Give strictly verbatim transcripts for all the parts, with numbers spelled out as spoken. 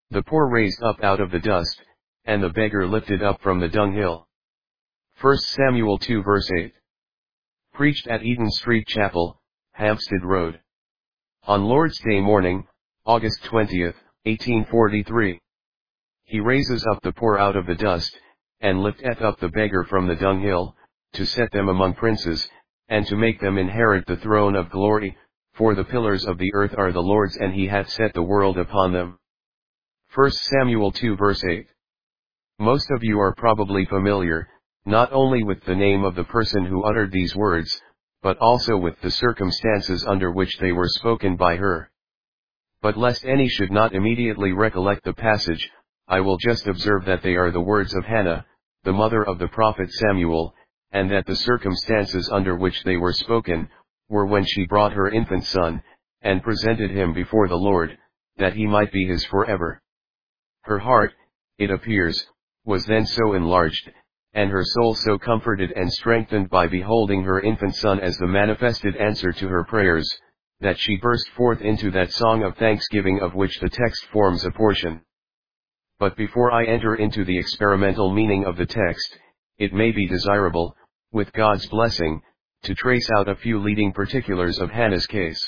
the poor raised up out of the dust, and the beggar lifted up from the dunghill. First Samuel two verse eight. Preached at Eaton Street Chapel, Hampstead Road. On Lord's Day morning, August twentieth, eighteen forty-three. He raises up the poor out of the dust, and lifteth up the beggar from the dunghill, to set them among princes, and to make them inherit the throne of glory, for the pillars of the earth are the Lord's, and he hath set the world upon them. First Samuel two verse eight. Most of you are probably familiar, not only with the name of the person who uttered these words, but also with the circumstances under which they were spoken by her. But lest any should not immediately recollect the passage, I will just observe that they are the words of Hannah, the mother of the prophet Samuel, and that the circumstances under which they were spoken, were when she brought her infant son, and presented him before the Lord, that he might be his forever. Her heart, it appears, was then so enlarged, and her soul so comforted and strengthened by beholding her infant son as the manifested answer to her prayers, that she burst forth into that song of thanksgiving of which the text forms a portion. But before I enter into the experimental meaning of the text, it may be desirable, with God's blessing, to trace out a few leading particulars of Hannah's case.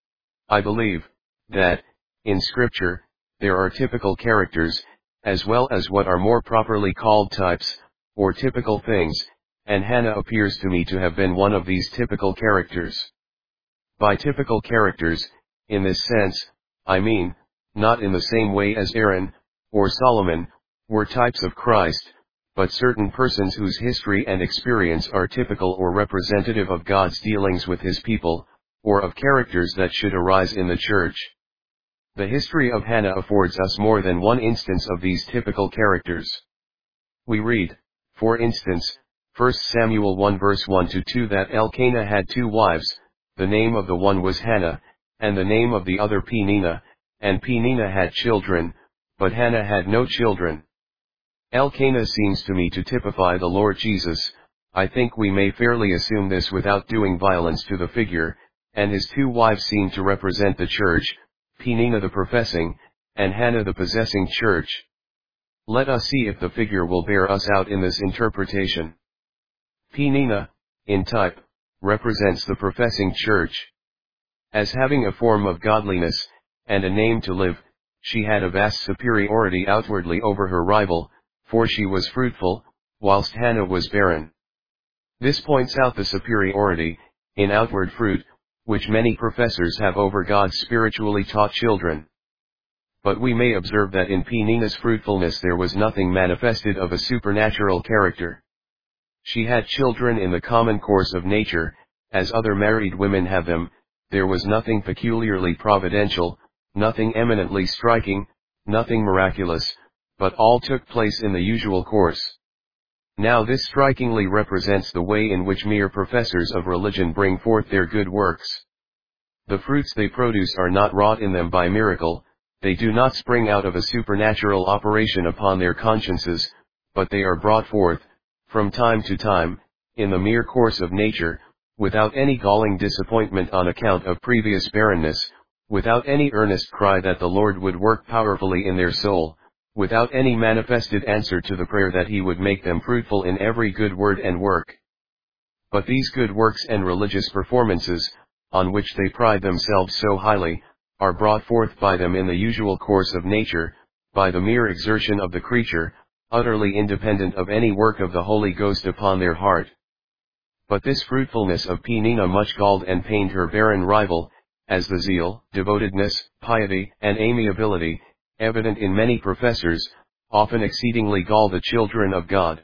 I believe that, in Scripture, there are typical characters, as well as what are more properly called types, or typical things, and Hannah appears to me to have been one of these typical characters. By typical characters, in this sense, I mean, not in the same way as Aaron, or Solomon, were types of Christ, but certain persons whose history and experience are typical or representative of God's dealings with his people, or of characters that should arise in the church. The history of Hannah affords us more than one instance of these typical characters. We read, for instance, First Samuel one verse one to two, that Elkanah had two wives, the name of the one was Hannah, and the name of the other Peninnah, and Peninnah had children, but Hannah had no children. Elkanah seems to me to typify the Lord Jesus. I think we may fairly assume this without doing violence to the figure, and his two wives seem to represent the church, Peninnah the professing, and Hannah the possessing church. Let us see if the figure will bear us out in this interpretation. Peninnah, in type, represents the professing church. As having a form of godliness, and a name to live, she had a vast superiority outwardly over her rival, for she was fruitful, whilst Hannah was barren. This points out the superiority, in outward fruit, which many professors have over God's spiritually taught children. But we may observe that in Peninnah's fruitfulness there was nothing manifested of a supernatural character. She had children in the common course of nature, as other married women have them. There was nothing peculiarly providential, nothing eminently striking, nothing miraculous, but all took place in the usual course. Now this strikingly represents the way in which mere professors of religion bring forth their good works. The fruits they produce are not wrought in them by miracle, they do not spring out of a supernatural operation upon their consciences, but they are brought forth, from time to time, in the mere course of nature, without any galling disappointment on account of previous barrenness, without any earnest cry that the Lord would work powerfully in their soul, without any manifested answer to the prayer that he would make them fruitful in every good word and work. But these good works and religious performances, on which they pride themselves so highly, are brought forth by them in the usual course of nature, by the mere exertion of the creature, utterly independent of any work of the Holy Ghost upon their heart. But this fruitfulness of Peninnah much galled and pained her barren rival, as the zeal, devotedness, piety, and amiability, evident in many professors, often exceedingly gall the children of God.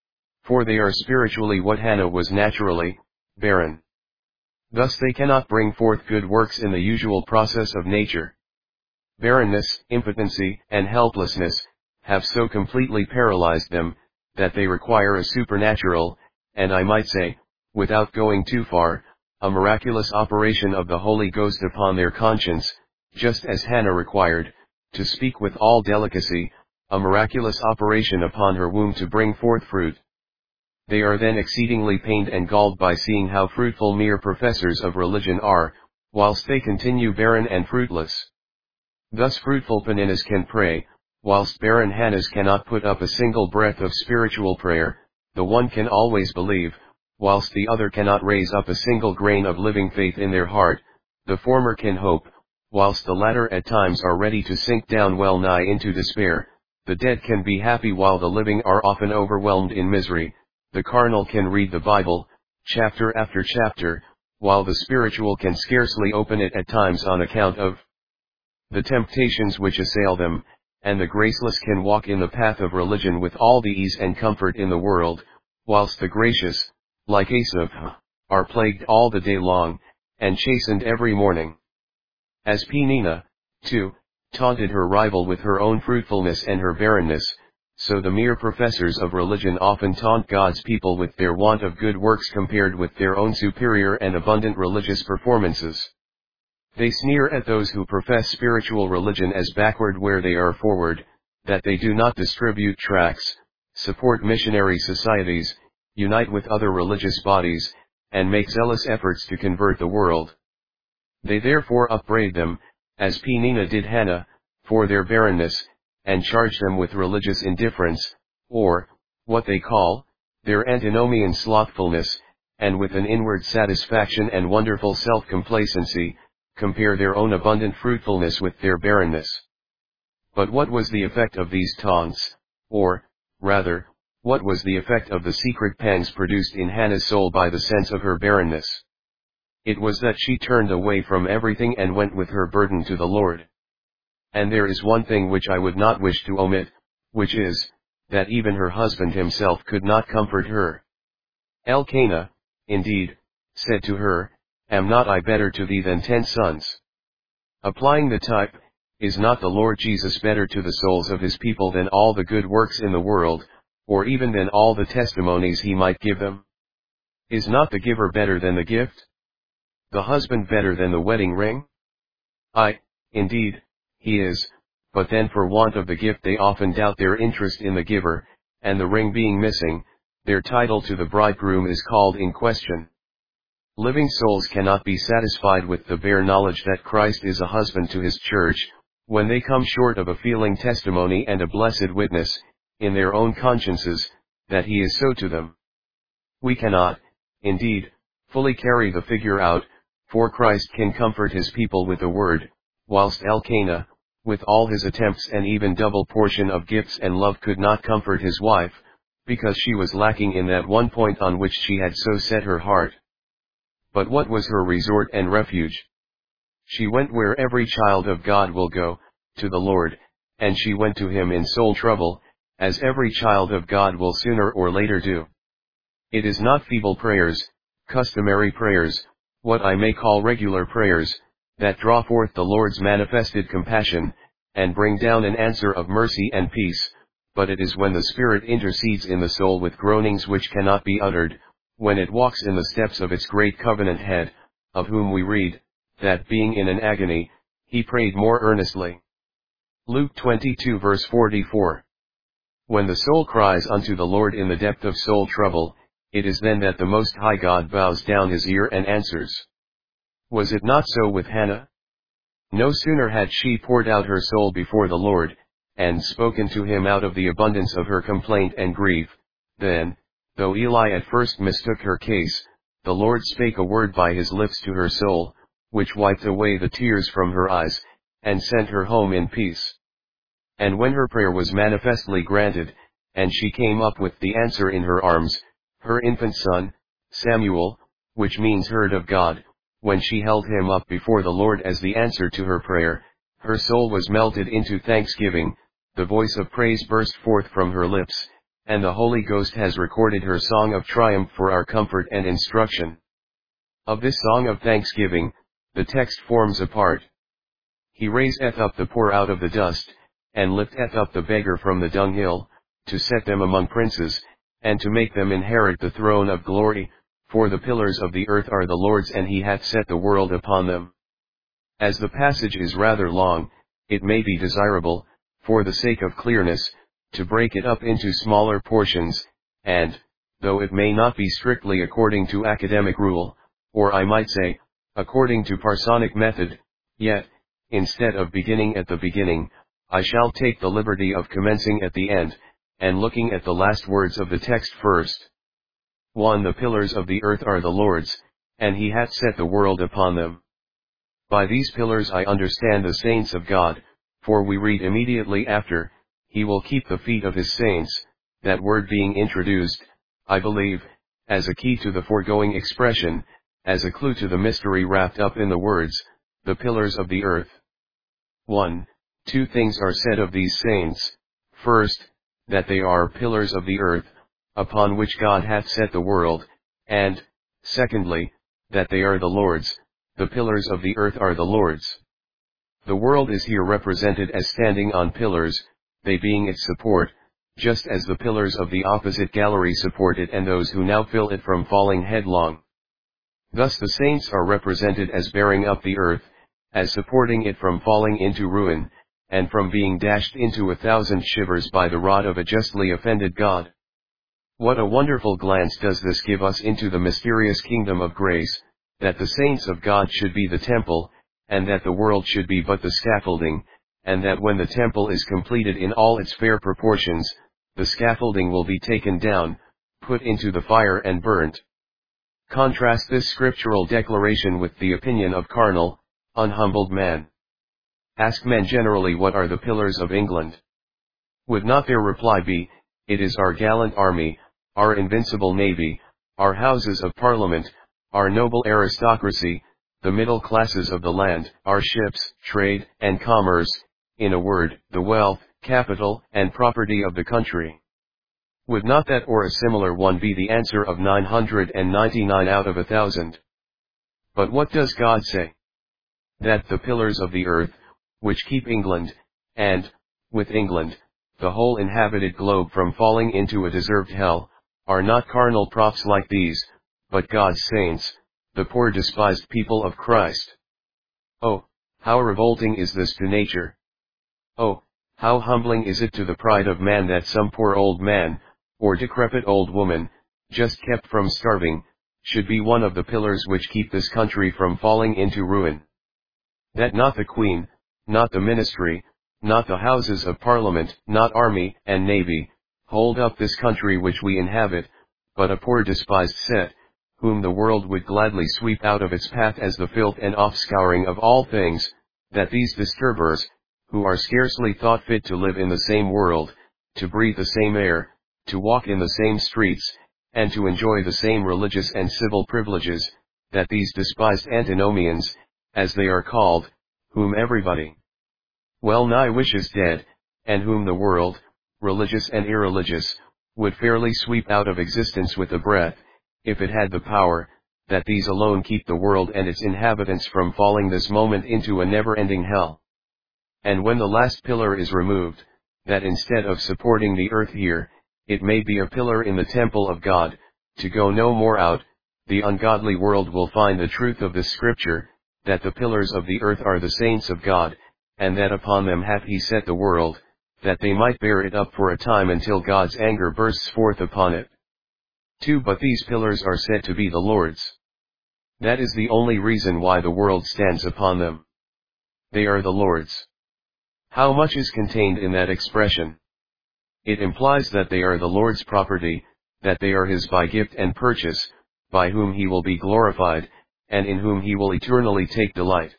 For they are spiritually what Hannah was naturally, barren. Thus they cannot bring forth good works in the usual process of nature. Barrenness, impotency, and helplessness, have so completely paralyzed them, that they require a supernatural, and I might say, without going too far, a miraculous operation of the Holy Ghost upon their conscience, just as Hannah required, to speak with all delicacy, a miraculous operation upon her womb to bring forth fruit. They are then exceedingly pained and galled by seeing how fruitful mere professors of religion are, whilst they continue barren and fruitless. Thus fruitful Peninnahs can pray, whilst barren Hannahs cannot put up a single breath of spiritual prayer. The one can always believe, whilst the other cannot raise up a single grain of living faith in their heart. The former can hope, whilst the latter at times are ready to sink down well nigh into despair. The dead can be happy while the living are often overwhelmed in misery. The carnal can read the Bible, chapter after chapter, while the spiritual can scarcely open it at times on account of the temptations which assail them, and the graceless can walk in the path of religion with all the ease and comfort in the world, whilst the gracious, like Asaph, are plagued all the day long, and chastened every morning. As Peninnah, too, taunted her rival with her own fruitfulness and her barrenness, so the mere professors of religion often taunt God's people with their want of good works compared with their own superior and abundant religious performances. They sneer at those who profess spiritual religion as backward where they are forward, that they do not distribute tracts, support missionary societies, unite with other religious bodies, and make zealous efforts to convert the world. They therefore upbraid them, as Peninnah did Hannah, for their barrenness, and charge them with religious indifference, or, what they call, their antinomian slothfulness, and with an inward satisfaction and wonderful self-complacency, compare their own abundant fruitfulness with their barrenness. But what was the effect of these taunts, or, rather, what was the effect of the secret pangs produced in Hannah's soul by the sense of her barrenness? It was that she turned away from everything and went with her burden to the Lord. And there is one thing which I would not wish to omit, which is, that even her husband himself could not comfort her. Elkanah, indeed, said to her, Am not I better to thee than ten sons? Applying the type, is not the Lord Jesus better to the souls of his people than all the good works in the world, or even than all the testimonies he might give them? Is not the giver better than the gift? The husband better than the wedding ring? Aye, indeed, he is, but then for want of the gift they often doubt their interest in the giver, and the ring being missing, their title to the bridegroom is called in question. Living souls cannot be satisfied with the bare knowledge that Christ is a husband to his church, when they come short of a feeling testimony and a blessed witness, in their own consciences, that he is so to them. We cannot, indeed, fully carry the figure out, for Christ can comfort his people with a word, whilst Elkanah, with all his attempts and even double portion of gifts and love could not comfort his wife, because she was lacking in that one point on which she had so set her heart. But what was her resort and refuge? She went where every child of God will go, to the Lord, and she went to him in soul trouble, as every child of God will sooner or later do. It is not feeble prayers, customary prayers, what I may call regular prayers, that draw forth the Lord's manifested compassion, and bring down an answer of mercy and peace, but it is when the Spirit intercedes in the soul with groanings which cannot be uttered, when it walks in the steps of its great covenant head, of whom we read, that being in an agony, he prayed more earnestly. Luke twenty-two verse forty-four. When the soul cries unto the Lord in the depth of soul trouble, it is then that the Most High God bows down his ear and answers. Was it not so with Hannah? No sooner had she poured out her soul before the Lord, and spoken to him out of the abundance of her complaint and grief, than, though Eli at first mistook her case, the Lord spake a word by his lips to her soul, which wiped away the tears from her eyes, and sent her home in peace. And when her prayer was manifestly granted, and she came up with the answer in her arms, her infant son, Samuel, which means heard of God, when she held him up before the Lord as the answer to her prayer, her soul was melted into thanksgiving, the voice of praise burst forth from her lips, and the Holy Ghost has recorded her song of triumph for our comfort and instruction. Of this song of thanksgiving, the text forms a part. He raiseth up the poor out of the dust, and lifteth up the beggar from the dunghill, to set them among princes, and to make them inherit the throne of glory, for the pillars of the earth are the Lord's and he hath set the world upon them. As the passage is rather long, it may be desirable, for the sake of clearness, to break it up into smaller portions, and, though it may not be strictly according to academic rule, or I might say, according to parsonic method, yet, instead of beginning at the beginning, I shall take the liberty of commencing at the end, and looking at the last words of the text first. one The pillars of the earth are the Lord's, and he hath set the world upon them. By these pillars I understand the saints of God, for we read immediately after, he will keep the feet of his saints, that word being introduced, I believe, as a key to the foregoing expression, as a clue to the mystery wrapped up in the words, the pillars of the earth. one. Two things are said of these saints: first, that they are pillars of the earth, upon which God hath set the world, and, secondly, that they are the Lord's. The pillars of the earth are the Lord's. The world is here represented as standing on pillars, they being its support, just as the pillars of the opposite gallery support it and those who now fill it from falling headlong. Thus the saints are represented as bearing up the earth, as supporting it from falling into ruin, and from being dashed into a thousand shivers by the rod of a justly offended God. What a wonderful glance does this give us into the mysterious kingdom of grace, that the saints of God should be the temple, and that the world should be but the scaffolding, and that when the temple is completed in all its fair proportions, the scaffolding will be taken down, put into the fire and burnt. Contrast this scriptural declaration with the opinion of carnal, unhumbled man. Ask men generally what are the pillars of England. Would not their reply be, it is our gallant army, our invincible navy, our houses of parliament, our noble aristocracy, the middle classes of the land, our ships, trade, and commerce, in a word, the wealth, capital, and property of the country? Would not that or a similar one be the answer of nine hundred ninety-nine out of a thousand? But what does God say? That the pillars of the earth, which keep England, and, with England, the whole inhabited globe from falling into a deserved hell, are not carnal props like these, but God's saints, the poor despised people of Christ. Oh, how revolting is this to nature! Oh, how humbling is it to the pride of man that some poor old man, or decrepit old woman, just kept from starving, should be one of the pillars which keep this country from falling into ruin. That not the Queen, not the ministry, not the houses of parliament, not army and navy, hold up this country which we inhabit, but a poor despised set, whom the world would gladly sweep out of its path as the filth and offscouring of all things, that these disturbers, who are scarcely thought fit to live in the same world, to breathe the same air, to walk in the same streets, and to enjoy the same religious and civil privileges, that these despised antinomians, as they are called, whom everybody well nigh wishes dead, and whom the world, religious and irreligious, would fairly sweep out of existence with a breath, if it had the power, that these alone keep the world and its inhabitants from falling this moment into a never-ending hell. And when the last pillar is removed, that instead of supporting the earth here, it may be a pillar in the temple of God, to go no more out, the ungodly world will find the truth of this scripture, that the pillars of the earth are the saints of God, and that upon them hath he set the world, that they might bear it up for a time until God's anger bursts forth upon it. two But these pillars are said to be the Lord's. That is the only reason why the world stands upon them. They are the Lord's. How much is contained in that expression? It implies that they are the Lord's property, that they are his by gift and purchase, by whom he will be glorified, and in whom he will eternally take delight.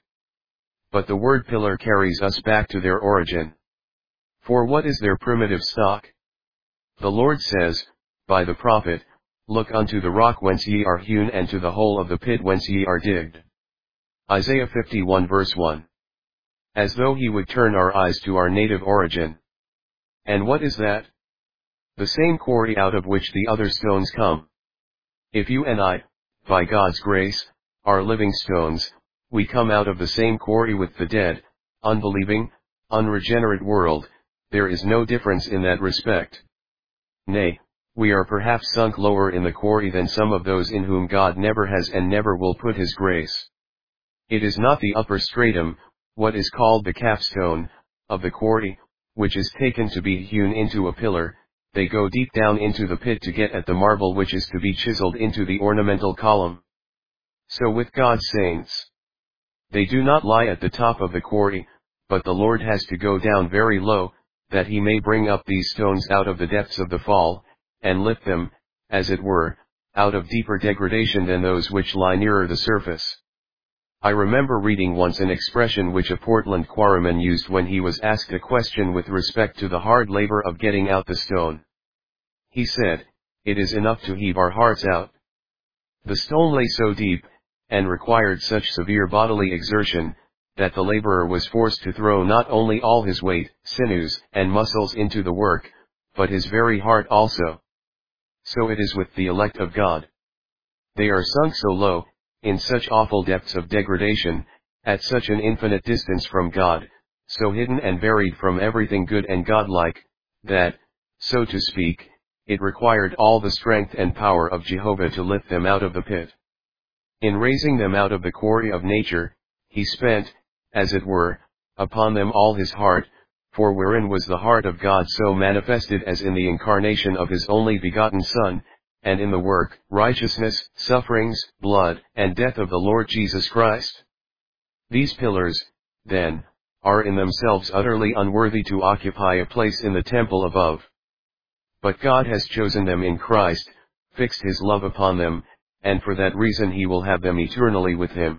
But the word pillar carries us back to their origin. For what is their primitive stock? The Lord says, by the prophet, Look unto the rock whence ye are hewn and to the hole of the pit whence ye are digged. Isaiah fifty-one verse one. As though he would turn our eyes to our native origin. And what is that? The same quarry out of which the other stones come. If you and I, by God's grace, are living stones, we come out of the same quarry with the dead, unbelieving, unregenerate world. There is no difference in that respect. Nay, we are perhaps sunk lower in the quarry than some of those in whom God never has and never will put his grace. It is not the upper stratum, what is called the capstone, of the quarry, which is taken to be hewn into a pillar. They go deep down into the pit to get at the marble which is to be chiseled into the ornamental column. So with God's saints. They do not lie at the top of the quarry, but the Lord has to go down very low, that he may bring up these stones out of the depths of the fall, and lift them, as it were, out of deeper degradation than those which lie nearer the surface. I remember reading once an expression which a Portland quarryman used when he was asked a question with respect to the hard labor of getting out the stone. He said, "It is enough to heave our hearts out." The stone lay so deep, and required such severe bodily exertion, that the laborer was forced to throw not only all his weight, sinews, and muscles into the work, but his very heart also. So it is with the elect of God. They are sunk so low, in such awful depths of degradation, at such an infinite distance from God, so hidden and buried from everything good and godlike, that, so to speak, it required all the strength and power of Jehovah to lift them out of the pit. In raising them out of the quarry of nature, he spent, as it were, upon them all his heart, for wherein was the heart of God so manifested as in the incarnation of his only begotten Son, and in the work, righteousness, sufferings, blood, and death of the Lord Jesus Christ? These pillars, then, are in themselves utterly unworthy to occupy a place in the temple above. But God has chosen them in Christ, fixed his love upon them, and for that reason he will have them eternally with him.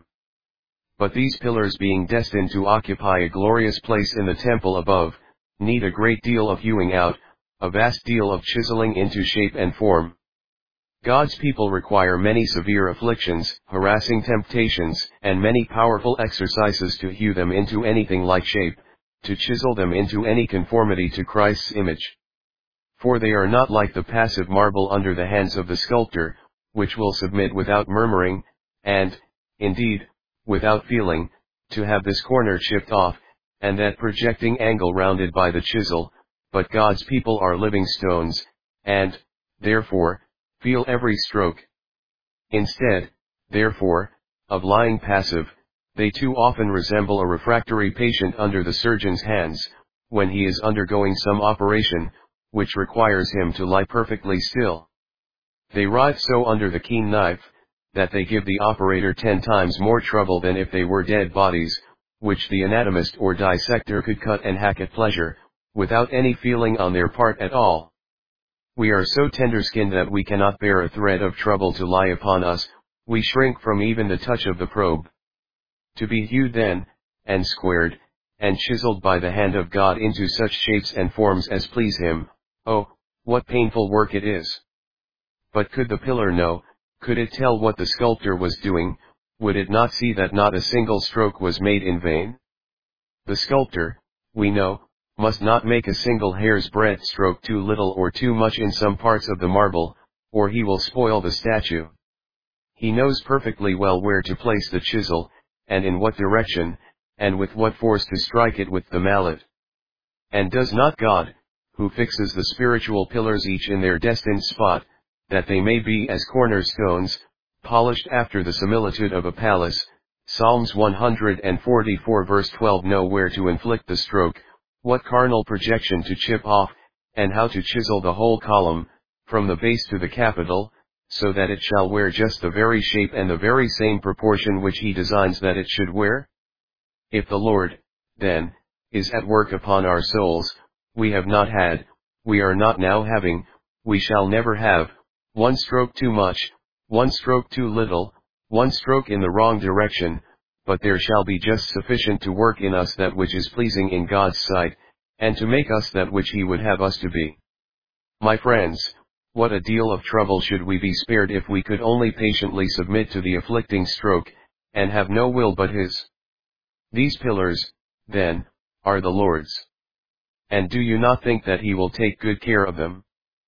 But these pillars, being destined to occupy a glorious place in the temple above, need a great deal of hewing out, a vast deal of chiseling into shape and form. God's people require many severe afflictions, harassing temptations, and many powerful exercises to hew them into anything like shape, to chisel them into any conformity to Christ's image. For they are not like the passive marble under the hands of the sculptor, which will submit without murmuring, and, indeed, without feeling, to have this corner chipped off, and that projecting angle rounded by the chisel, but God's people are living stones, and, therefore, feel every stroke. Instead, therefore, of lying passive, they too often resemble a refractory patient under the surgeon's hands, when he is undergoing some operation, which requires him to lie perfectly still. They writhe so under the keen knife, that they give the operator ten times more trouble than if they were dead bodies, which the anatomist or dissector could cut and hack at pleasure, without any feeling on their part at all. We are so tender-skinned that we cannot bear a thread of trouble to lie upon us, we shrink from even the touch of the probe. To be hewed then, and squared, and chiseled by the hand of God into such shapes and forms as please him, oh, what painful work it is! But could the pillar know, could it tell what the sculptor was doing, would it not see that not a single stroke was made in vain? The sculptor, we know, must not make a single hair's breadth stroke too little or too much in some parts of the marble, or he will spoil the statue. He knows perfectly well where to place the chisel, and in what direction, and with what force to strike it with the mallet. And does not God, who fixes the spiritual pillars each in their destined spot, that they may be as cornerstones, polished after the similitude of a palace, Psalms one hundred forty-four verse twelve, know where to inflict the stroke, what carnal projection to chip off, and how to chisel the whole column, from the base to the capital, so that it shall wear just the very shape and the very same proportion which he designs that it should wear? If the Lord, then, is at work upon our souls, we have not had, we are not now having, we shall never have, one stroke too much, one stroke too little, one stroke in the wrong direction, but there shall be just sufficient to work in us that which is pleasing in God's sight, and to make us that which he would have us to be. My friends, what a deal of trouble should we be spared if we could only patiently submit to the afflicting stroke, and have no will but his. These pillars, then, are the Lord's. And do you not think that he will take good care of them?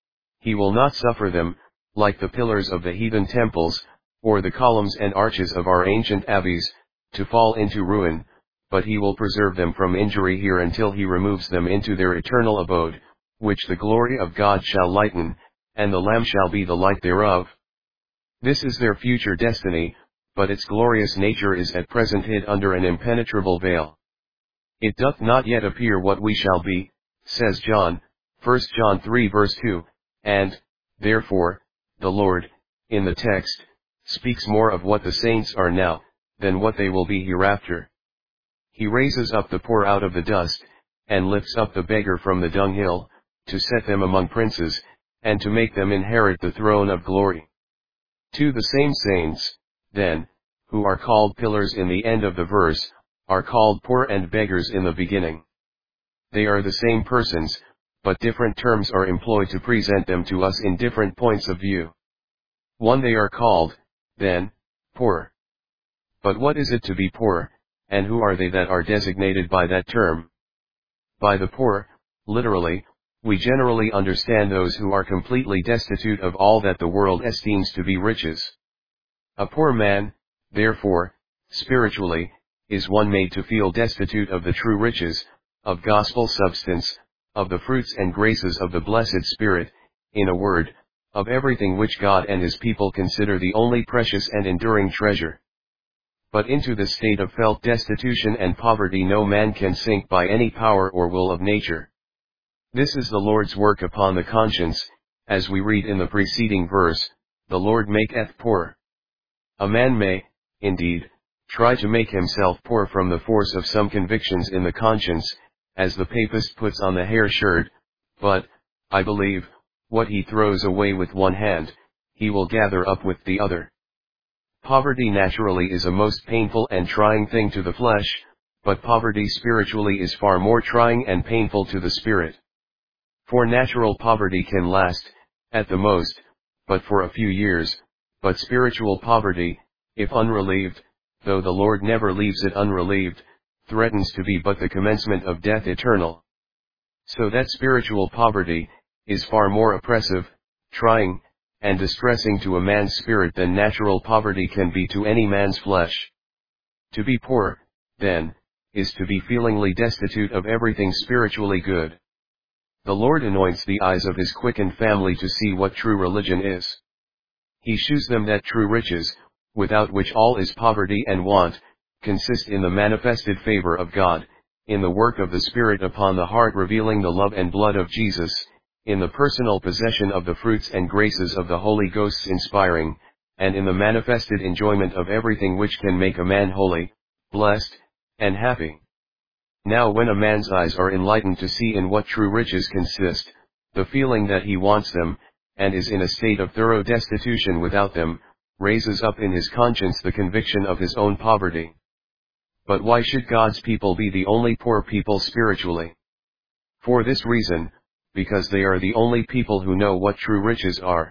He will not suffer them, like the pillars of the heathen temples, or the columns and arches of our ancient abbeys, to fall into ruin, but he will preserve them from injury here until he removes them into their eternal abode, which the glory of God shall lighten, and the Lamb shall be the light thereof. This is their future destiny, but its glorious nature is at present hid under an impenetrable veil. It doth not yet appear what we shall be, says John, First John three verse two, and, therefore, the Lord, in the text, speaks more of what the saints are now, than what they will be hereafter. He raises up the poor out of the dust, and lifts up the beggar from the dunghill, to set them among princes, and to make them inherit the throne of glory. To the same saints, then, who are called pillars in the end of the verse, are called poor and beggars in the beginning. They are the same persons, but different terms are employed to present them to us in different points of view. One, they are called, then, poor. But what is it to be poor, and who are they that are designated by that term? By the poor, literally, we generally understand those who are completely destitute of all that the world esteems to be riches. A poor man, therefore, spiritually, is one made to feel destitute of the true riches, of gospel substance, of the fruits and graces of the blessed Spirit, in a word, of everything which God and His people consider the only precious and enduring treasure. But into this state of felt destitution and poverty no man can sink by any power or will of nature. This is the Lord's work upon the conscience, as we read in the preceding verse, the Lord maketh poor. A man may, indeed, try to make himself poor from the force of some convictions in the conscience, as the papist puts on the hair shirt, but, I believe, what he throws away with one hand, he will gather up with the other. Poverty naturally is a most painful and trying thing to the flesh, but poverty spiritually is far more trying and painful to the spirit. For natural poverty can last, at the most, but for a few years, but spiritual poverty, if unrelieved, though the Lord never leaves it unrelieved, threatens to be but the commencement of death eternal. So that spiritual poverty is far more oppressive, trying, and distressing to a man's spirit than natural poverty can be to any man's flesh. To be poor, then, is to be feelingly destitute of everything spiritually good. The Lord anoints the eyes of His quickened family to see what true religion is. He shews them that true riches, without which all is poverty and want, consist in the manifested favor of God, in the work of the Spirit upon the heart revealing the love and blood of Jesus, in the personal possession of the fruits and graces of the Holy Ghost's inspiring, and in the manifested enjoyment of everything which can make a man holy, blessed, and happy. Now when a man's eyes are enlightened to see in what true riches consist, the feeling that he wants them, and is in a state of thorough destitution without them, raises up in his conscience the conviction of his own poverty. But why should God's people be the only poor people spiritually? For this reason, because they are the only people who know what true riches are.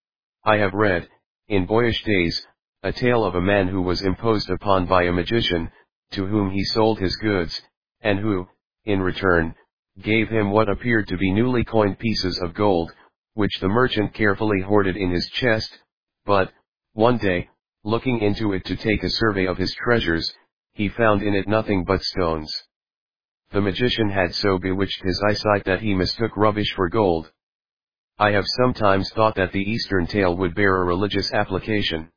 I have read, in boyish days, a tale of a man who was imposed upon by a magician, to whom he sold his goods, and who, in return, gave him what appeared to be newly coined pieces of gold, which the merchant carefully hoarded in his chest, but, one day, looking into it to take a survey of his treasures, he found in it nothing but stones. The magician had so bewitched his eyesight that he mistook rubbish for gold. I have sometimes thought that the Eastern tale would bear a religious application.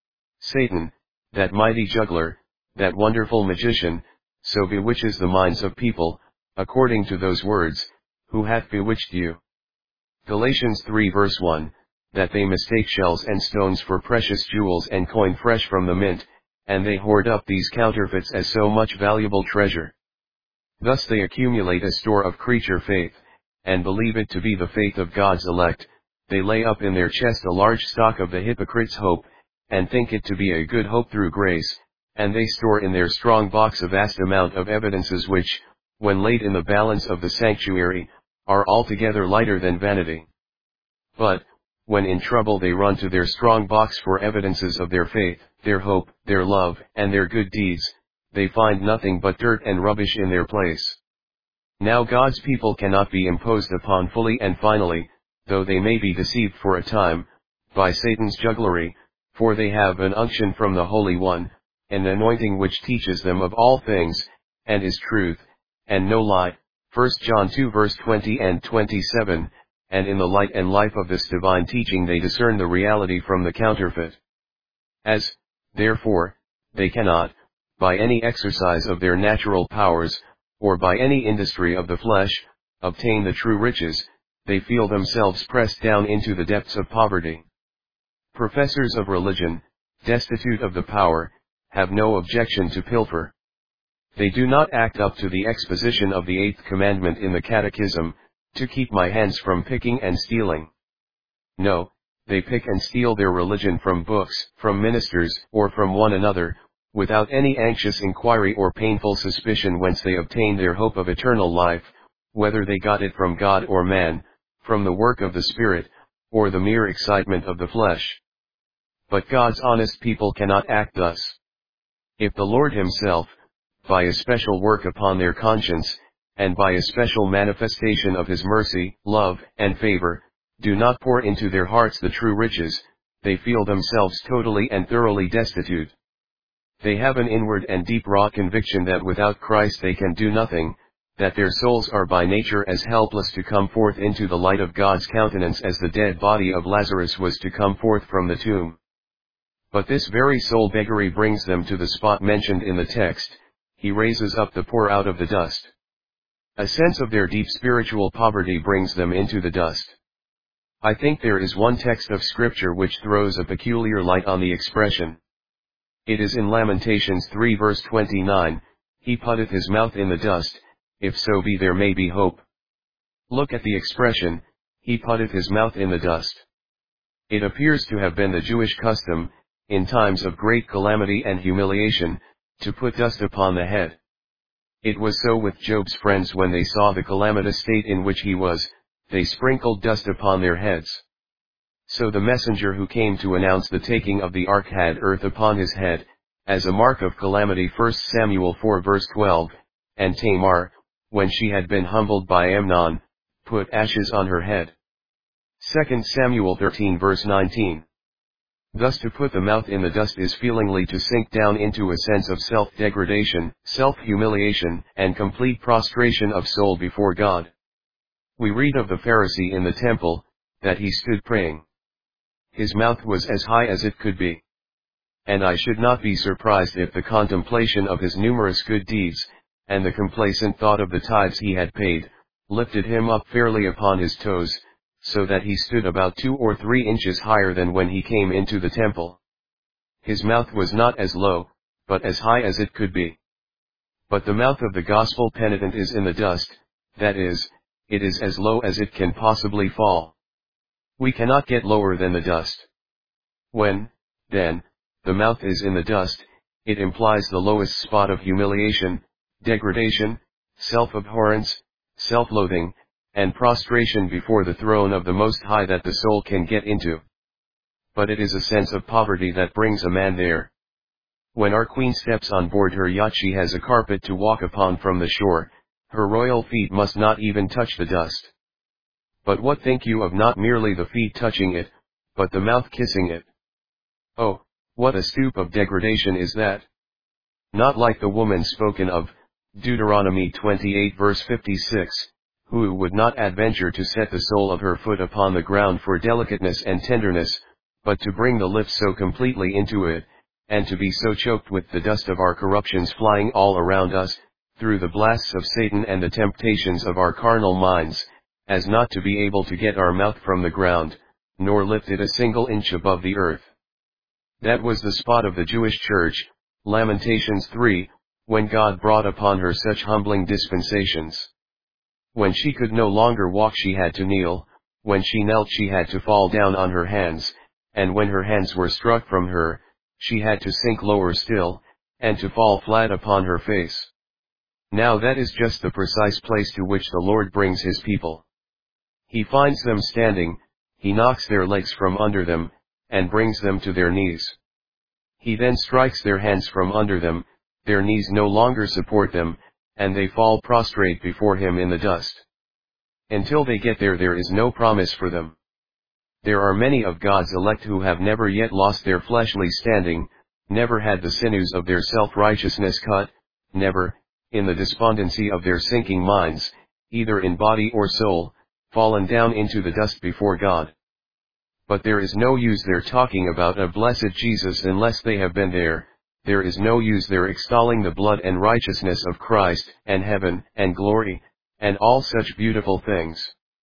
Satan, that mighty juggler, that wonderful magician, so bewitches the minds of people, according to those words, who hath bewitched you? Galatians three verse one, that they mistake shells and stones for precious jewels and coin fresh from the mint, and they hoard up these counterfeits as so much valuable treasure. Thus they accumulate a store of creature faith, and believe it to be the faith of God's elect. They lay up in their chest a large stock of the hypocrite's hope, and think it to be a good hope through grace, and they store in their strong box a vast amount of evidences which, when laid in the balance of the sanctuary, are altogether lighter than vanity. But, when in trouble they run to their strong box for evidences of their faith, their hope, their love, and their good deeds, they find nothing but dirt and rubbish in their place. Now God's people cannot be imposed upon fully and finally, though they may be deceived for a time, by Satan's jugglery, for they have an unction from the Holy One, an anointing which teaches them of all things, and is truth, and no lie, First John two verse twenty and twenty-seven, and in the light and life of this divine teaching they discern the reality from the counterfeit. As, therefore, they cannot, by any exercise of their natural powers, or by any industry of the flesh, obtain the true riches, they feel themselves pressed down into the depths of poverty. Professors of religion, destitute of the power, have no objection to pilfer. They do not act up to the exposition of the eighth commandment in the Catechism, to keep my hands from picking and stealing. No, they pick and steal their religion from books, from ministers, or from one another, without any anxious inquiry or painful suspicion whence they obtain their hope of eternal life, whether they got it from God or man, from the work of the Spirit, or the mere excitement of the flesh. But God's honest people cannot act thus. If the Lord Himself, by a special work upon their conscience, and by a special manifestation of His mercy, love, and favor, do not pour into their hearts the true riches, they feel themselves totally and thoroughly destitute. They have an inward and deep-wrought conviction that without Christ they can do nothing, that their souls are by nature as helpless to come forth into the light of God's countenance as the dead body of Lazarus was to come forth from the tomb. But this very soul beggary brings them to the spot mentioned in the text. He raises up the poor out of the dust. A sense of their deep spiritual poverty brings them into the dust. I think there is one text of Scripture which throws a peculiar light on the expression. It is in Lamentations three verse twenty-nine, He putteth his mouth in the dust, if so be there may be hope. Look at the expression, He putteth his mouth in the dust. It appears to have been the Jewish custom, in times of great calamity and humiliation, to put dust upon the head. It was so with Job's friends when they saw the calamitous state in which he was, they sprinkled dust upon their heads. So the messenger who came to announce the taking of the ark had earth upon his head, as a mark of calamity. First Samuel four verse twelve, and Tamar, when she had been humbled by Amnon, put ashes on her head. Second Samuel thirteen verse nineteen. Thus to put the mouth in the dust is feelingly to sink down into a sense of self-degradation, self-humiliation, and complete prostration of soul before God. We read of the Pharisee in the temple, that he stood praying. His mouth was as high as it could be. And I should not be surprised if the contemplation of his numerous good deeds, and the complacent thought of the tithes he had paid, lifted him up fairly upon his toes, so that he stood about two or three inches higher than when he came into the temple. His mouth was not as low, but as high as it could be. But the mouth of the gospel penitent is in the dust, that is, it is as low as it can possibly fall. We cannot get lower than the dust. When, then, the mouth is in the dust, it implies the lowest spot of humiliation, degradation, self-abhorrence, self-loathing, and prostration before the throne of the Most High that the soul can get into. But it is a sense of poverty that brings a man there. When our queen steps on board her yacht, she has a carpet to walk upon from the shore, her royal feet must not even touch the dust. But what think you of not merely the feet touching it, but the mouth kissing it? Oh, what a stoop of degradation is that! Not like the woman spoken of, Deuteronomy twenty-eight verse fifty-six, who would not adventure to set the sole of her foot upon the ground for delicateness and tenderness, but to bring the lips so completely into it, and to be so choked with the dust of our corruptions flying all around us, through the blasts of Satan and the temptations of our carnal minds, as not to be able to get our mouth from the ground, nor lift it a single inch above the earth. That was the spot of the Jewish church, Lamentations three, when God brought upon her such humbling dispensations. When she could no longer walk she had to kneel, when she knelt she had to fall down on her hands, and when her hands were struck from her, she had to sink lower still, and to fall flat upon her face. Now that is just the precise place to which the Lord brings His people. He finds them standing, He knocks their legs from under them, and brings them to their knees. He then strikes their hands from under them, their knees no longer support them, and they fall prostrate before Him in the dust. Until they get there, there is no promise for them. There are many of God's elect who have never yet lost their fleshly standing, never had the sinews of their self-righteousness cut, never, in the despondency of their sinking minds, either in body or soul, fallen down into the dust before God. But there is no use their talking about a blessed Jesus unless they have been there. There is no use their extolling the blood and righteousness of Christ, and heaven, and glory, and all such beautiful things.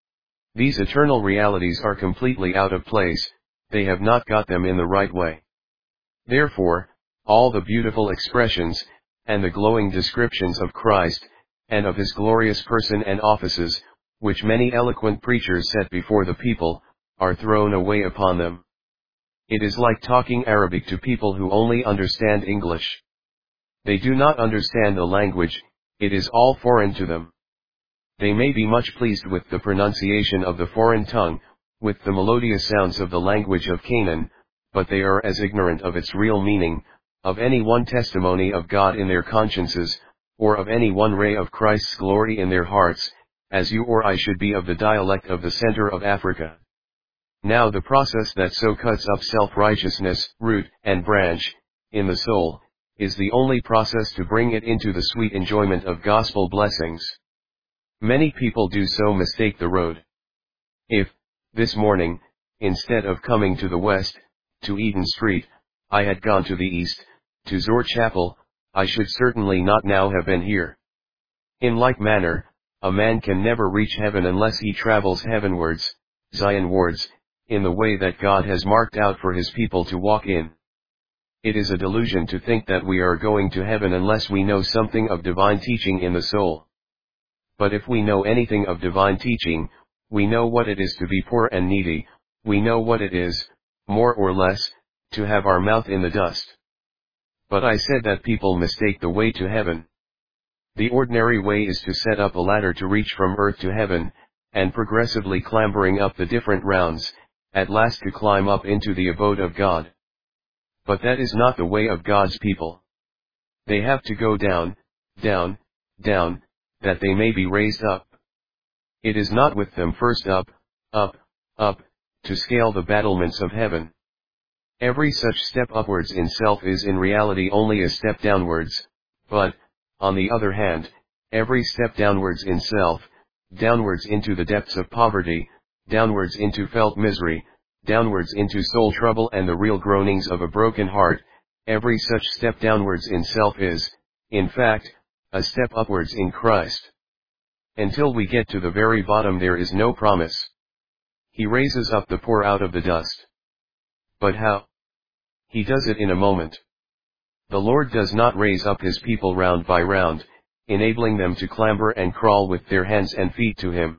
These eternal realities are completely out of place, they have not got them in the right way. Therefore, all the beautiful expressions, and the glowing descriptions of Christ, and of his glorious person and offices, which many eloquent preachers set before the people, are thrown away upon them. It is like talking Arabic to people who only understand English. They do not understand the language, it is all foreign to them. They may be much pleased with the pronunciation of the foreign tongue, with the melodious sounds of the language of Canaan, but they are as ignorant of its real meaning, of any one testimony of God in their consciences, or of any one ray of Christ's glory in their hearts, as you or I should be of the dialect of the center of Africa. Now the process that so cuts up self-righteousness, root and branch, in the soul, is the only process to bring it into the sweet enjoyment of gospel blessings. Many people do so mistake the road. If, this morning, instead of coming to the west, to Eden Street, I had gone to the east, to Zoar Chapel, I should certainly not now have been here. In like manner, a man can never reach heaven unless he travels heavenwards, Zionwards, in the way that God has marked out for his people to walk in. It is a delusion to think that we are going to heaven unless we know something of divine teaching in the soul. But if we know anything of divine teaching, we know what it is to be poor and needy, we know what it is, more or less, to have our mouth in the dust. But I said that people mistake the way to heaven. The ordinary way is to set up a ladder to reach from earth to heaven, and progressively clambering up the different rounds, at last to climb up into the abode of God. But that is not the way of God's people. They have to go down, down, down, that they may be raised up. It is not with them first up, up, up, to scale the battlements of heaven. Every such step upwards in self is in reality only a step downwards, but, on the other hand, every step downwards in self, downwards into the depths of poverty, downwards into felt misery, downwards into soul trouble and the real groanings of a broken heart, every such step downwards in self is, in fact, a step upwards in Christ. Until we get to the very bottom there is no promise. He raises up the poor out of the dust. But how? He does it in a moment. The Lord does not raise up his people round by round, enabling them to clamber and crawl with their hands and feet to him.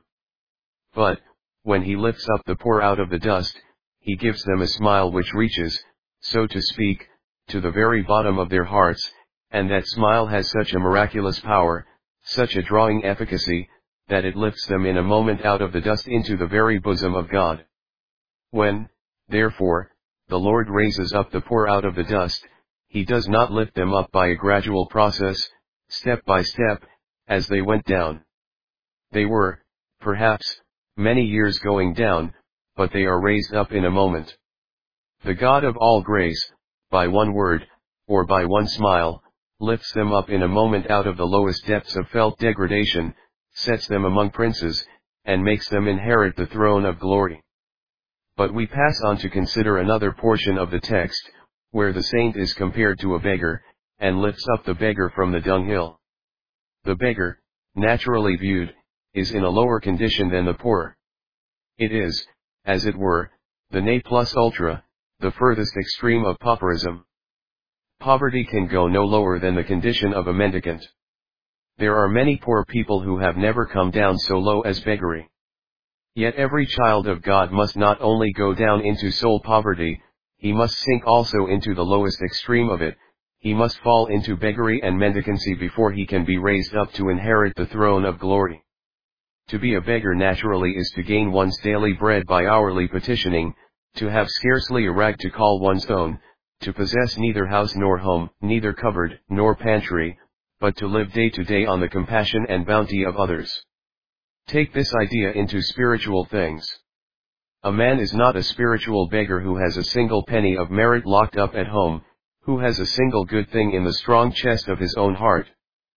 But, when he lifts up the poor out of the dust, he gives them a smile which reaches, so to speak, to the very bottom of their hearts, and that smile has such a miraculous power, such a drawing efficacy, that it lifts them in a moment out of the dust into the very bosom of God. When, therefore, the Lord raises up the poor out of the dust, he does not lift them up by a gradual process, step by step, as they went down. They were, perhaps, many years going down, but they are raised up in a moment. The God of all grace, by one word, or by one smile, lifts them up in a moment out of the lowest depths of felt degradation, sets them among princes, and makes them inherit the throne of glory. But we pass on to consider another portion of the text, where the saint is compared to a beggar, and lifts up the beggar from the dunghill. The beggar, naturally viewed, is in a lower condition than the poor. It is, as it were, the ne plus ultra, the furthest extreme of pauperism. Poverty can go no lower than the condition of a mendicant. There are many poor people who have never come down so low as beggary. Yet every child of God must not only go down into soul poverty, he must sink also into the lowest extreme of it, he must fall into beggary and mendicancy before he can be raised up to inherit the throne of glory. To be a beggar naturally is to gain one's daily bread by hourly petitioning, to have scarcely a rag to call one's own, to possess neither house nor home, neither cupboard nor pantry, but to live day to day on the compassion and bounty of others. Take this idea into spiritual things. A man is not a spiritual beggar who has a single penny of merit locked up at home, who has a single good thing in the strong chest of his own heart.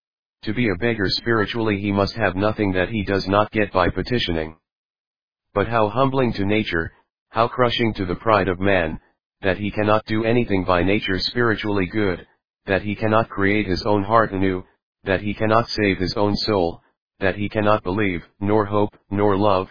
To be a beggar spiritually he must have nothing that he does not get by petitioning. But how humbling to nature, how crushing to the pride of man, that he cannot do anything by nature spiritually good, that he cannot create his own heart anew, that he cannot save his own soul, that he cannot believe, nor hope, nor love.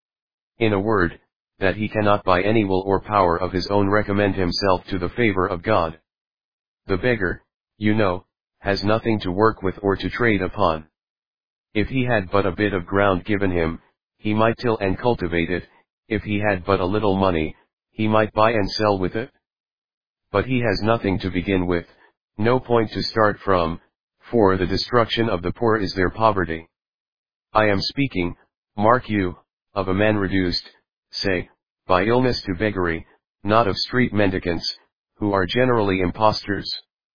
In a word, that he cannot by any will or power of his own recommend himself to the favor of God. The beggar, you know, has nothing to work with or to trade upon. If he had but a bit of ground given him, he might till and cultivate it. If he had but a little money, he might buy and sell with it. But he has nothing to begin with, no point to start from, for the destruction of the poor is their poverty. I am speaking, mark you, of a man reduced, say, by illness to beggary, not of street mendicants, who are generally impostors.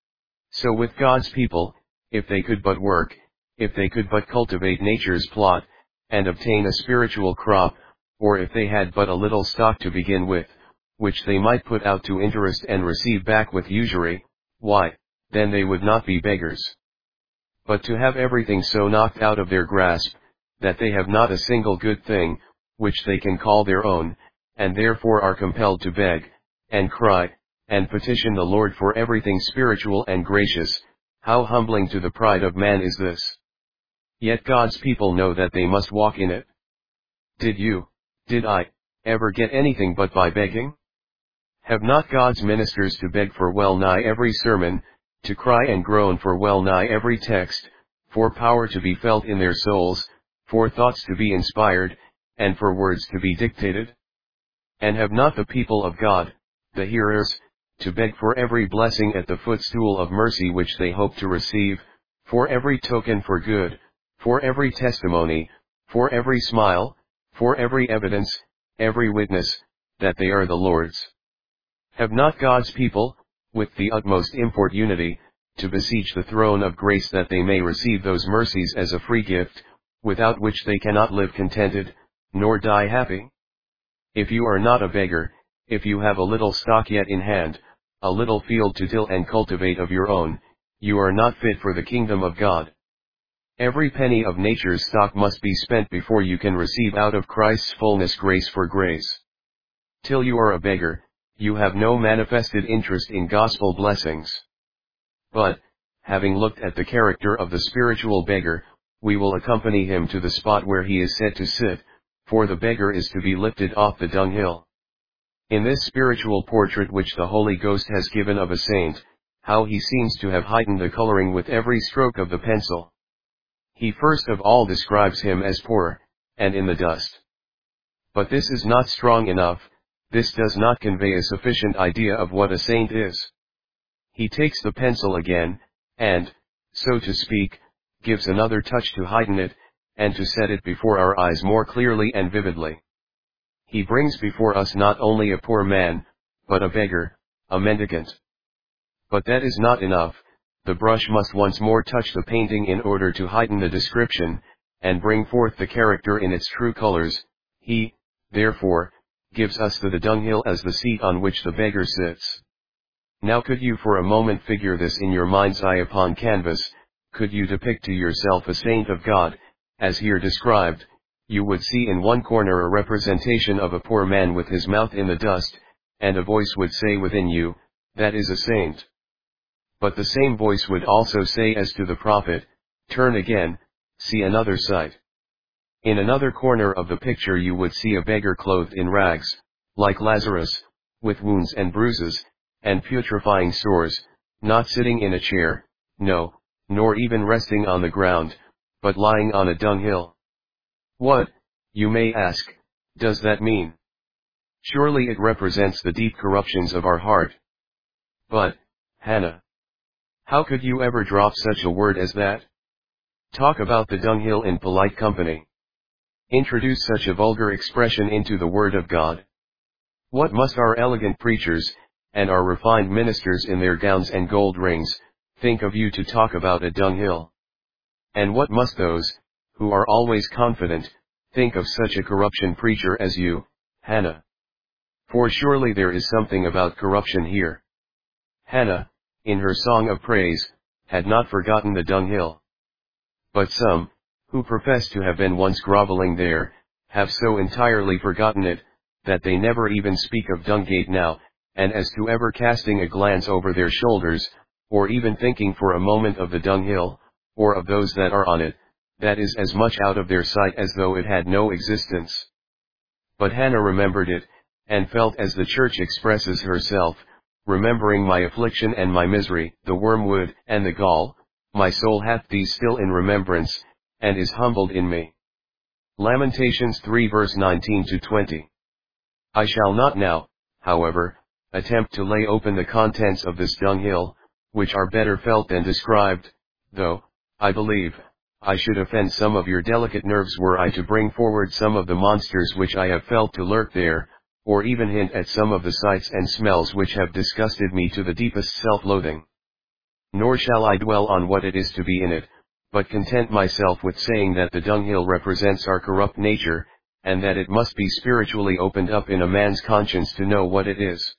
So with God's people, if they could but work, if they could but cultivate nature's plot, and obtain a spiritual crop, or if they had but a little stock to begin with, which they might put out to interest and receive back with usury, why, then they would not be beggars. But to have everything so knocked out of their grasp, that they have not a single good thing, which they can call their own, and therefore are compelled to beg, and cry, and petition the Lord for everything spiritual and gracious, how humbling to the pride of man is this! Yet God's people know that they must walk in it. Did you, did I, ever get anything but by begging? Have not God's ministers to beg for well nigh every sermon, to cry and groan for well nigh every text, for power to be felt in their souls, for thoughts to be inspired, and for words to be dictated? And have not the people of God, the hearers, to beg for every blessing at the footstool of mercy which they hope to receive, for every token for good, for every testimony, for every smile, for every evidence, every witness, that they are the Lord's? Have not God's people, with the utmost import unity, to beseech the throne of grace that they may receive those mercies as a free gift, without which they cannot live contented, nor die happy? If you are not a beggar, if you have a little stock yet in hand, a little field to till and cultivate of your own, you are not fit for the kingdom of God. Every penny of nature's stock must be spent before you can receive out of Christ's fullness grace for grace. Till you are a beggar, you have no manifested interest in gospel blessings. But, having looked at the character of the spiritual beggar, we will accompany him to the spot where he is said to sit, for the beggar is to be lifted off the dunghill. In this spiritual portrait which the Holy Ghost has given of a saint, how he seems to have heightened the coloring with every stroke of the pencil. He first of all describes him as poor, and in the dust. But this is not strong enough, this does not convey a sufficient idea of what a saint is. He takes the pencil again, and, so to speak, gives another touch to heighten it, and to set it before our eyes more clearly and vividly. He brings before us not only a poor man, but a beggar, a mendicant. But that is not enough, the brush must once more touch the painting in order to heighten the description, and bring forth the character in its true colors. He, therefore, gives us the, the dunghill as the seat on which the beggar sits. Now could you for a moment figure this in your mind's eye upon canvas, could you depict to yourself a saint of God, as here described, you would see in one corner a representation of a poor man with his mouth in the dust, and a voice would say within you, that is a saint. But the same voice would also say as to the prophet, turn again, see another sight. In another corner of the picture you would see a beggar clothed in rags, like Lazarus, with wounds and bruises, and putrefying sores, not sitting in a chair, no, nor even resting on the ground, but lying on a dunghill. What, you may ask, does that mean? Surely it represents the deep corruptions of our heart. But, Hannah, how could you ever drop such a word as that? Talk about the dunghill in polite company. Introduce such a vulgar expression into the Word of God. What must our elegant preachers, and our refined ministers in their gowns and gold rings, think of you to talk about a dunghill? And what must those, who are always confident, think of such a corruption preacher as you, Hannah? For surely there is something about corruption here. Hannah, in her song of praise, had not forgotten the dunghill. But some, who profess to have been once groveling there, have so entirely forgotten it, that they never even speak of Dungate now, and as to ever casting a glance over their shoulders, or even thinking for a moment of the dunghill, or of those that are on it, that is as much out of their sight as though it had no existence. But Hannah remembered it, and felt as the church expresses herself, remembering my affliction and my misery, the wormwood, and the gall, my soul hath thee still in remembrance, and is humbled in me. Lamentations three verse nineteen to twenty. I shall not now, however, attempt to lay open the contents of this dunghill, which are better felt than described, though, I believe, I should offend some of your delicate nerves were I to bring forward some of the monsters which I have felt to lurk there, or even hint at some of the sights and smells which have disgusted me to the deepest self-loathing. Nor shall I dwell on what it is to be in it, but content myself with saying that the dunghill represents our corrupt nature, and that it must be spiritually opened up in a man's conscience to know what it is.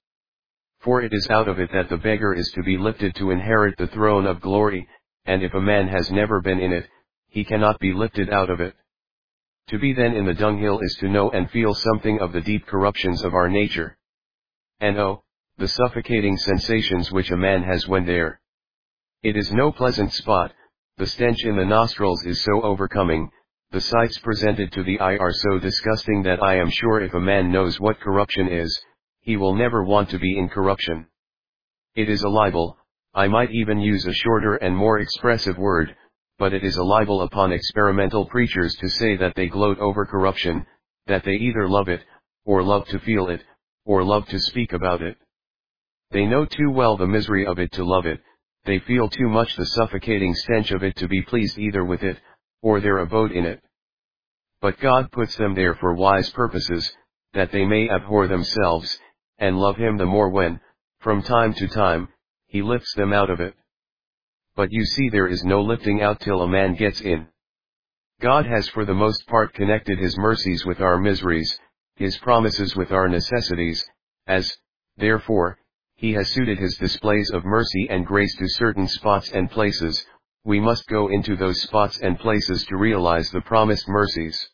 For it is out of it that the beggar is to be lifted to inherit the throne of glory, and if a man has never been in it, he cannot be lifted out of it. To be then in the dunghill is to know and feel something of the deep corruptions of our nature. And oh, the suffocating sensations which a man has when there. It is no pleasant spot, the stench in the nostrils is so overcoming, the sights presented to the eye are so disgusting that I am sure if a man knows what corruption is, he will never want to be in corruption. It is a libel, I might even use a shorter and more expressive word, but it is a libel upon experimental preachers to say that they gloat over corruption, that they either love it, or love to feel it, or love to speak about it. They know too well the misery of it to love it, they feel too much the suffocating stench of it to be pleased either with it, or their abode in it. But God puts them there for wise purposes, that they may abhor themselves, and love Him the more when, from time to time, He lifts them out of it. But you see there is no lifting out till a man gets in. God has for the most part connected His mercies with our miseries, His promises with our necessities, as, therefore, He has suited His displays of mercy and grace to certain spots and places. We must go into those spots and places to realize the promised mercies.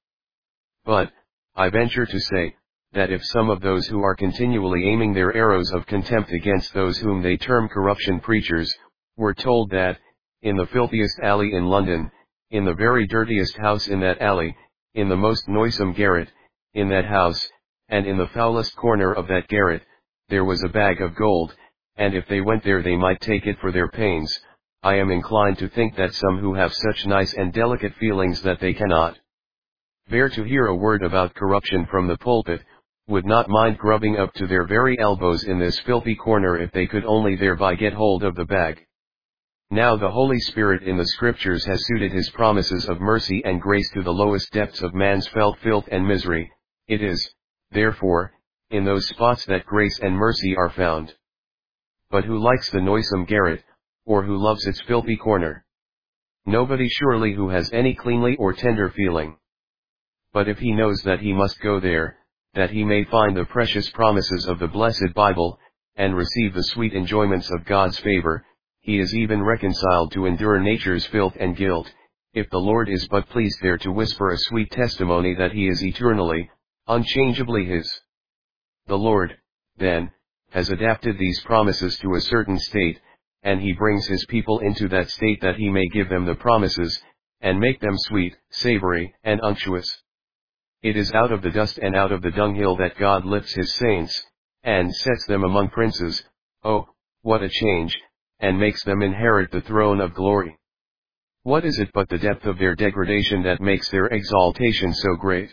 But, I venture to say, that if some of those who are continually aiming their arrows of contempt against those whom they term corruption preachers, were told that, in the filthiest alley in London, in the very dirtiest house in that alley, in the most noisome garret, in that house, and in the foulest corner of that garret, there was a bag of gold, and if they went there they might take it for their pains, I am inclined to think that some who have such nice and delicate feelings that they cannot bear to hear a word about corruption from the pulpit, would not mind grubbing up to their very elbows in this filthy corner if they could only thereby get hold of the bag. Now the Holy Spirit in the Scriptures has suited His promises of mercy and grace to the lowest depths of man's felt filth and misery. It is, therefore, in those spots that grace and mercy are found. But who likes the noisome garret, or who loves its filthy corner? Nobody surely who has any cleanly or tender feeling. But if he knows that he must go there, that he may find the precious promises of the blessed Bible, and receive the sweet enjoyments of God's favor, he is even reconciled to endure nature's filth and guilt, if the Lord is but pleased there to whisper a sweet testimony that He is eternally, unchangeably His. The Lord, then, has adapted these promises to a certain state, and He brings His people into that state that He may give them the promises, and make them sweet, savory, and unctuous. It is out of the dust and out of the dunghill that God lifts His saints, and sets them among princes, oh, what a change, and makes them inherit the throne of glory. What is it but the depth of their degradation that makes their exaltation so great?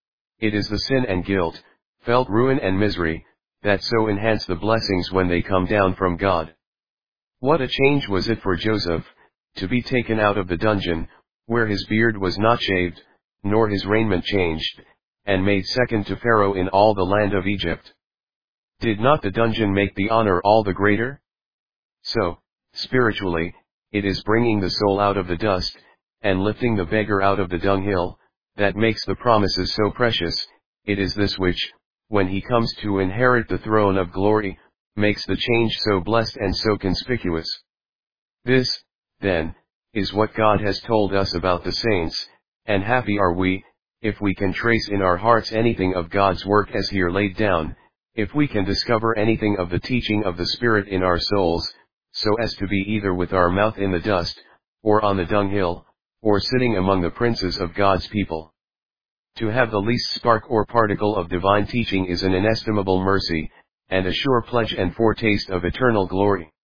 It is the sin and guilt, felt ruin and misery, that so enhance the blessings when they come down from God. What a change was it for Joseph, to be taken out of the dungeon, where his beard was not shaved, nor his raiment changed, and made second to Pharaoh in all the land of Egypt. Did not the dungeon make the honor all the greater? So, spiritually, it is bringing the soul out of the dust, and lifting the beggar out of the dunghill, that makes the promises so precious. It is this which, when he comes to inherit the throne of glory, makes the change so blessed and so conspicuous. This, then, is what God has told us about the saints, and happy are we, if we can trace in our hearts anything of God's work as here laid down, if we can discover anything of the teaching of the Spirit in our souls, so as to be either with our mouth in the dust, or on the dunghill, or sitting among the princes of God's people. To have the least spark or particle of divine teaching is an inestimable mercy, and a sure pledge and foretaste of eternal glory.